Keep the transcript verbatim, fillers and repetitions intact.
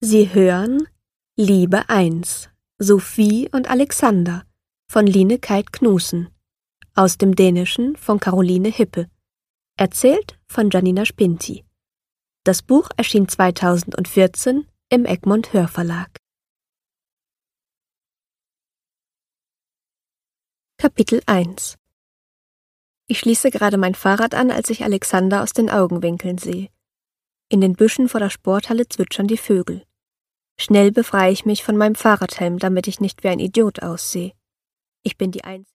Sie hören Liebe eins, Sophie und Alexander von Line Kite Knudsen, aus dem Dänischen von Caroline Hippe, erzählt von Janina Spinti. Das Buch erschien zweitausendvierzehn im Egmont Hörverlag. Kapitel eins. Ich schließe gerade mein Fahrrad an, als ich Alexander aus den Augenwinkeln sehe. In den Büschen vor der Sporthalle zwitschern die Vögel. Schnell befreie ich mich von meinem Fahrradhelm, damit ich nicht wie ein Idiot aussehe. Ich bin die Einzige.